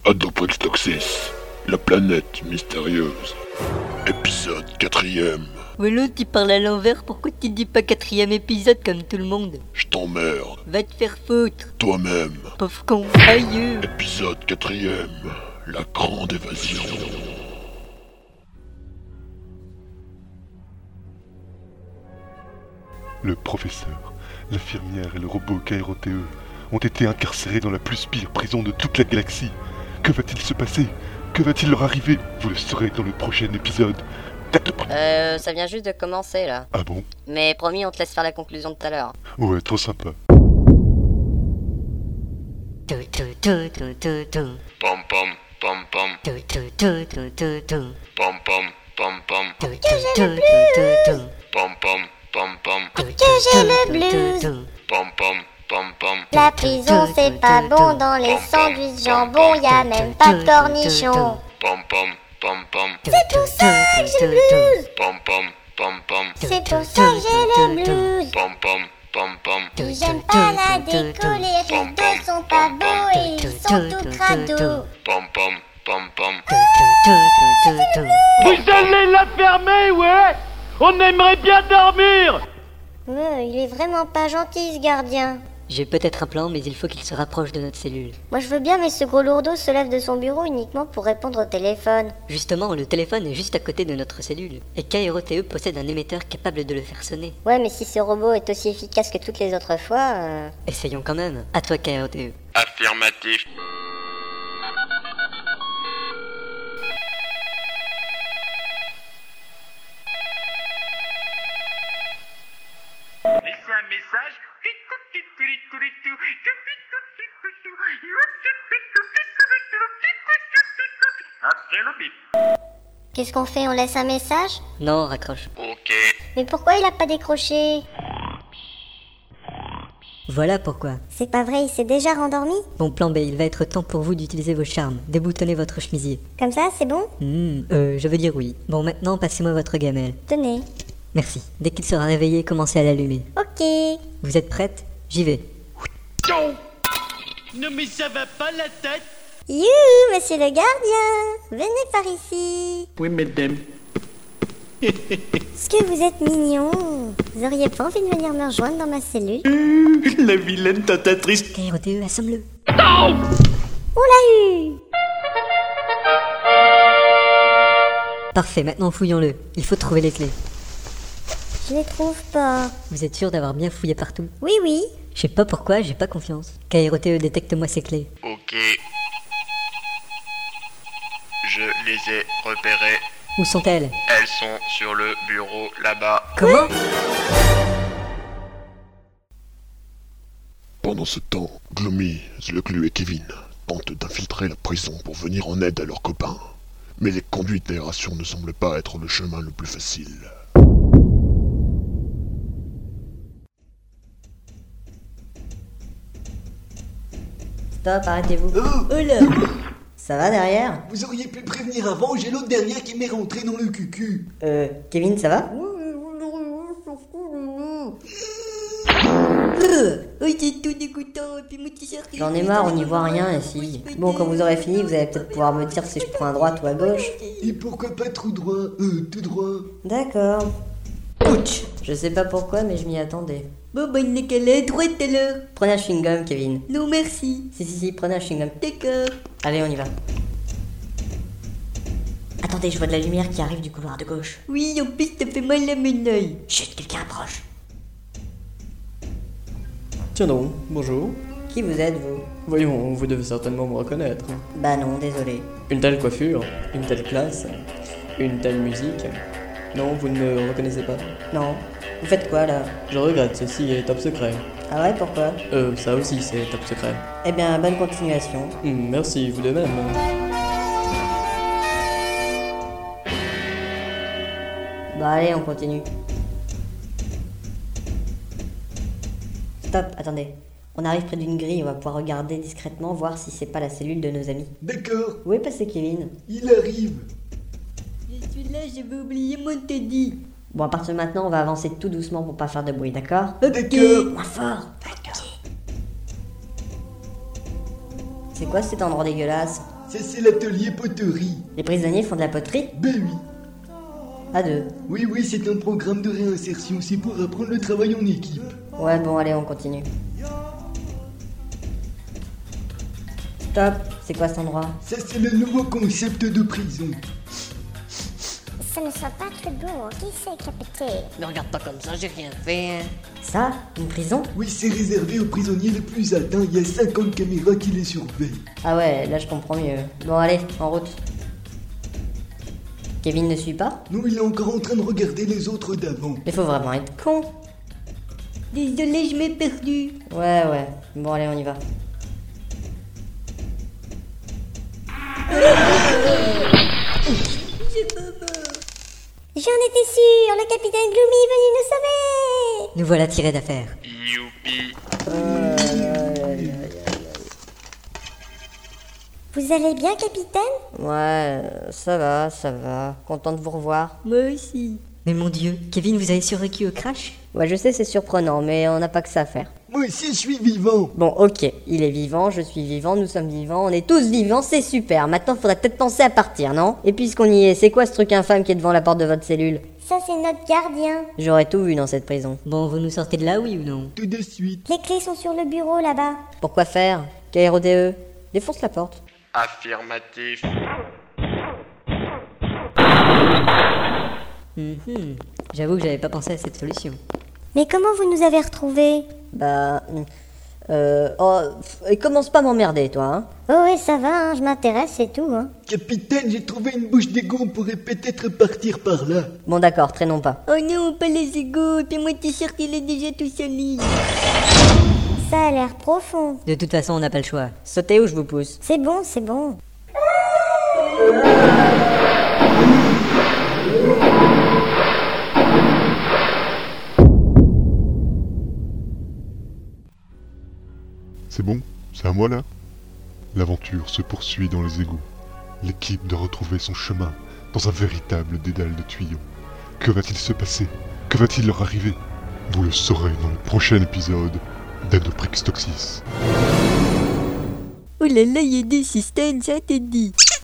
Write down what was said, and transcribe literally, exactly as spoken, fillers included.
Adoprex Toxis, la planète mystérieuse. Épisode quatrième. Voilà, tu parles à l'envers, pourquoi tu dis pas quatrième épisode comme tout le monde? Je t'emmerde. Va te faire foutre. Toi-même. Pauvre con. Aïe. Épisode quatrième. La grande évasion. Le professeur, l'infirmière et le robot K R O T E ont été incarcérés dans la plus pire prison de toute la galaxie. Que va-t-il se passer? Que va-t-il leur arriver? Vous le saurez dans le prochain épisode. Euh, ça vient juste de commencer là. Ah bon? Mais promis, on te laisse faire la conclusion de tout à l'heure. Ouais, trop sympa. Tout, tout, tout, tout, tout, tout. Pom pom pom pom. Tout, tout, tout, tout, tout, tout. Pom pom pom pom. Tout, tout, tout, tout, tout. Pom pom pom pom. Tout, Que tout, j'ai le tout, blues. tout, tout. Pom pom pom pom. La prison c'est pas bon, dans les sandwichs jambon, y a même pas de cornichons. Pom pom pom pom. C'est pour ça que j'ai le blues. Pom pom pom pom. C'est pour ça que j'ai le blues. Pom pom pom pom. Puis j'aime pas la déco, les rideaux sont pas beaux et ils sont tout crado. Pom pom pom pom. Vous allez la fermer, ouais? On aimerait bien dormir! Ouais, il est vraiment pas gentil ce gardien. J'ai peut-être un plan, mais il faut qu'il se rapproche de notre cellule. Moi je veux bien, mais ce gros lourdeau se lève de son bureau uniquement pour répondre au téléphone. Justement, le téléphone est juste à côté de notre cellule, et K R O T E possède un émetteur capable de le faire sonner. Ouais, mais si ce robot est aussi efficace que toutes les autres fois... Euh... Essayons quand même. À toi, K R O T E. Affirmatif. Laissez un message. Après le bip. Qu'est-ce qu'on fait? On laisse un message? Non, raccroche. Ok. Mais pourquoi il a pas décroché? Voilà pourquoi. C'est pas vrai, il s'est déjà rendormi? Bon, plan B, il va être temps pour vous d'utiliser vos charmes. Déboutonnez votre chemisier. Comme ça, c'est bon? Hmm, euh, je veux dire oui. Bon, maintenant, passez-moi votre gamelle. Tenez. Merci. Dès qu'il sera réveillé, commencez à l'allumer. Ok. Vous êtes prête? J'y vais. Non mais ça va pas la tête? You, monsieur le gardien. Venez par ici. Oui, mesdames. Est-ce que vous êtes mignon? Vous auriez pas envie de venir me rejoindre dans ma cellule? La vilaine tentatrice. K R O T E, assomme-le. On l'a eu. Parfait, maintenant fouillons-le. Il faut trouver les clés. Je les trouve pas. Vous êtes sûr d'avoir bien fouillé partout? Oui, oui. Je sais pas pourquoi, j'ai pas confiance. K R O T E, détecte-moi ces clés. Ok. Je les ai repérées. Où sont-elles? Elles sont sur le bureau là-bas. Comment? Pendant ce temps, Gloomy, Zluglu et Kevin tentent d'infiltrer la prison pour venir en aide à leurs copains. Mais les conduites d'aération ne semblent pas être le chemin le plus facile. Stop, arrêtez-vous. Oh, Oh là! Ça va derrière? vous auriez pu prévenir avant, j'ai l'autre dernière qui m'est rentrée dans le cucu. Euh, Kevin, ça va? Oh, c'est tout dégoûtant, et puis mon t-shirt... J'en ai marre, on n'y voit rien ici. Bon, quand vous aurez fini, vous allez peut-être pouvoir me dire si je prends à droite ou à gauche. Et pourquoi pas tout droit? Euh, tout droit. D'accord. Ouch! Je sais pas pourquoi, mais je m'y attendais. Bon, bah, il n'est qu'à la droite alors. Prenez un chewing-gum, Kevin. Non, merci. Si, si, si, prenez un chewing-gum. D'accord. Allez, on y va. Attendez, je vois de la lumière qui arrive du couloir de gauche. Oui, en plus, ça fait mal à mon œil. Chut, quelqu'un approche. Tiens donc, bonjour. Qui vous êtes, vous? Voyons, vous devez certainement me reconnaître. Bah non, désolé. Une telle coiffure, une telle classe, une telle musique. Non, vous ne me reconnaissez pas? Non. Vous faites quoi, là? Je regrette, ceci est top secret. Ah ouais, pourquoi? Euh, ça aussi c'est top secret. Eh bien, bonne continuation. Hmm, merci, vous de même. Bah allez, on continue. Stop, attendez. On arrive près d'une grille, on va pouvoir regarder discrètement, voir si c'est pas la cellule de nos amis. D'accord, Où est passé Kevin? il arrive. Je suis là, j'avais oublié mon teddy. Bon, à partir de maintenant, on va avancer tout doucement pour pas faire de bruit, d'accord? D'accord. Moins fort. D'accord. C'est quoi cet endroit dégueulasse? Ça, c'est l'atelier poterie. Les prisonniers font de la poterie? Ben oui. À deux. Oui, oui, c'est un programme de réinsertion. C'est pour apprendre le travail en équipe. Ouais, bon, allez, on continue. Stop, c'est quoi cet endroit? Ça, c'est le nouveau concept de prison. Ça ne sent pas très bon. Qui c'est, capitaine? Ne regarde pas comme ça, j'ai rien fait. hein. Ça? Une prison? Oui, c'est réservé aux prisonniers les plus atteints. Il y a cinquante caméras qui les surveillent. Ah ouais, là je comprends mieux. Bon, allez, en route. Kevin ne suit pas? Non, il est encore en train de regarder les autres d'avant. Il faut vraiment être con. Désolé, je m'ai perdu. Ouais, ouais. Bon, allez, on y va. J'en étais sûre, le capitaine Gloomy est venu nous sauver. Nous voilà tirés d'affaire. Vous allez bien, capitaine? Ouais, ça va, ça va. Content de vous revoir. Moi aussi. Mais mon Dieu, Kevin, vous avez survécu au crash? Ouais, je sais, c'est surprenant, mais on n'a pas que ça à faire. Moi aussi, je suis vivant. Bon, ok, il est vivant, je suis vivant, nous sommes vivants, on est tous vivants, c'est super. Maintenant, faudrait peut-être penser à partir, non? Et puisqu'on y est, c'est quoi ce truc infâme qui est devant la porte de votre cellule? Ça, c'est notre gardien. J'aurais tout vu dans cette prison. Bon, vous nous sortez de là, oui ou non? Tout de suite. Les clés sont sur le bureau, là-bas. Pourquoi faire? K R O T E, défonce la porte. Affirmatif. Mhm. J'avoue que j'avais pas pensé à cette solution. Mais comment vous nous avez retrouvés? Bah... Euh... Oh... Et commence pas à m'emmerder, toi, hein. Oh oui, ça va, hein, je m'intéresse, c'est tout, hein. Capitaine, j'ai trouvé une bouche d'égout, on pourrait peut-être partir par là. Bon d'accord, traînons pas. Oh non, pas les égouts, et puis moi t'es sûr qu'il est déjà tout sali. Ça a l'air profond. De toute façon, on n'a pas le choix. Sautez ou je vous pousse. C'est bon, c'est bon. C'est bon? C'est à moi là? L'aventure se poursuit dans les égouts. L'équipe doit retrouver son chemin dans un véritable dédale de tuyaux. Que va-t-il se passer? Que va-t-il leur arriver? Vous le saurez dans le prochain épisode d'Adoprix Toxis. Oh là là, il y a des systèmes, ça t'est dit.